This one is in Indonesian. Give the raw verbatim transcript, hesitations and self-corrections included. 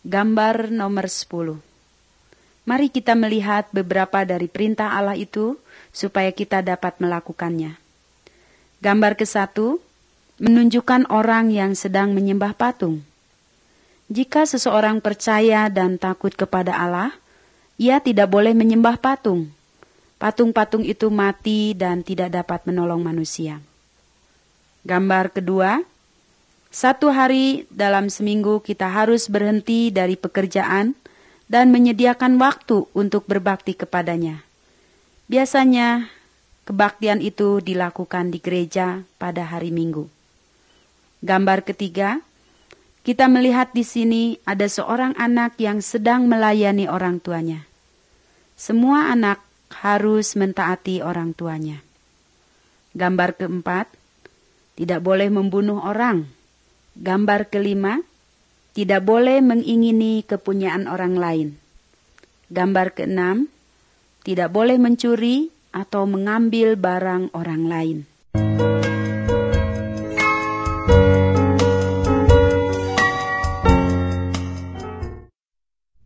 Gambar nomor sepuluh. Mari kita melihat beberapa dari perintah Allah itu supaya kita dapat melakukannya. Gambar ke satu menunjukkan orang yang sedang menyembah patung. Jika seseorang percaya dan takut kepada Allah, ia tidak boleh menyembah patung. Patung-patung itu mati dan tidak dapat menolong manusia. Gambar kedua, satu hari dalam seminggu kita harus berhenti dari pekerjaan dan menyediakan waktu untuk berbakti kepadanya. Biasanya, kebaktian itu dilakukan di gereja pada hari Minggu. Gambar ketiga, kita melihat di sini ada seorang anak yang sedang melayani orang tuanya. Semua anak harus mentaati orang tuanya. Gambar keempat, tidak boleh membunuh orang. Gambar kelima, tidak boleh mengingini kepunyaan orang lain. Gambar keenam, tidak boleh mencuri atau mengambil barang orang lain.